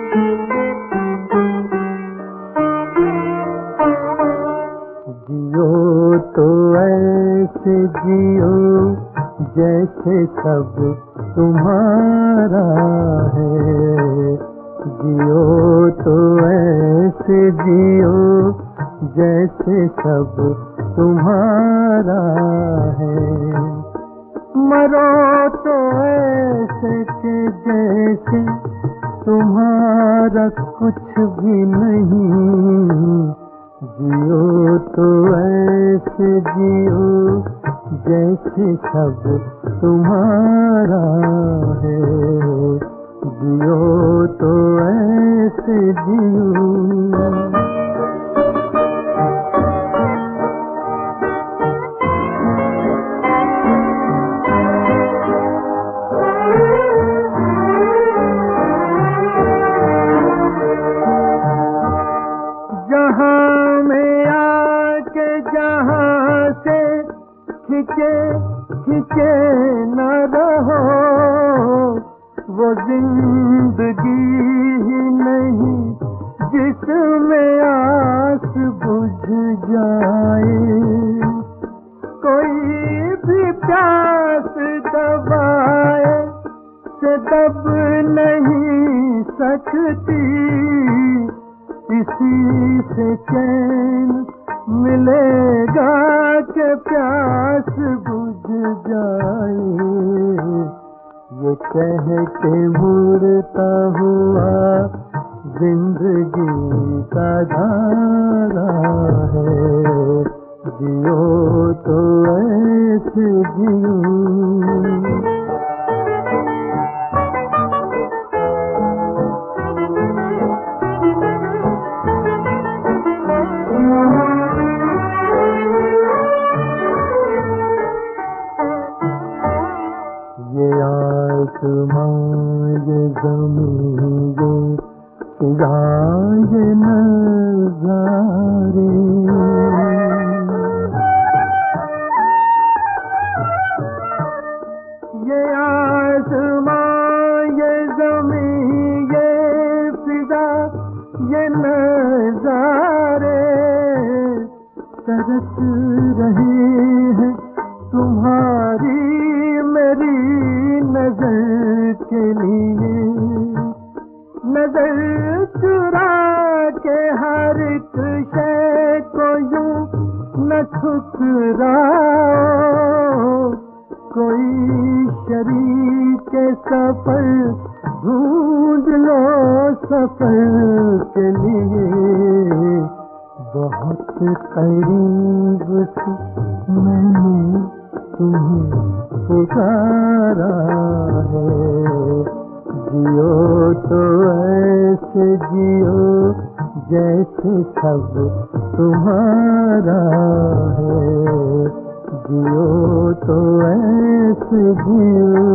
जियो तो ऐसे जियो जैसे सब तुम्हारा है। जियो तो ऐसे जियो जैसे सब तुम्हारा है। मरो तो ऐसे के जैसे तुम्हारा कुछ भी नहीं। जियो तो ऐसे जियो जैसे सब तुम्हारा है। जियो तो ऐसे जियो। जहाँ में आके जहाँ से खिंचे खिंचे न रहो, वो जिंदगी ही नहीं जिसमें आस बुझ जाए। कोई भी प्यास दबाए से दब नहीं सकती। इसी से चैन मिलेगा कि प्यास बुझ जाए। ये कह के मुड़ता हुआ जिंदगी का धारा है। जियो तो ऐसे जियो। ये आसमां ये ज़मीं ये फिज़ा ये नज़ारे, ये आसमां ये ज़मीं ये फिज़ा ये नज़ारे तरस रहे हैं तुम्हारी मेरी नजर के लिए। नजर चुरा के हर एक शय को यूं न ठुकराओ। कोई शरीक सफर ढूंढ लो सफर के लिए। बहुत करीब से मैंने तुम्हें पुकारा है। जियो तो ऐसे जियो जैसे सब तुम्हारा है। जियो तो ऐसे जियो।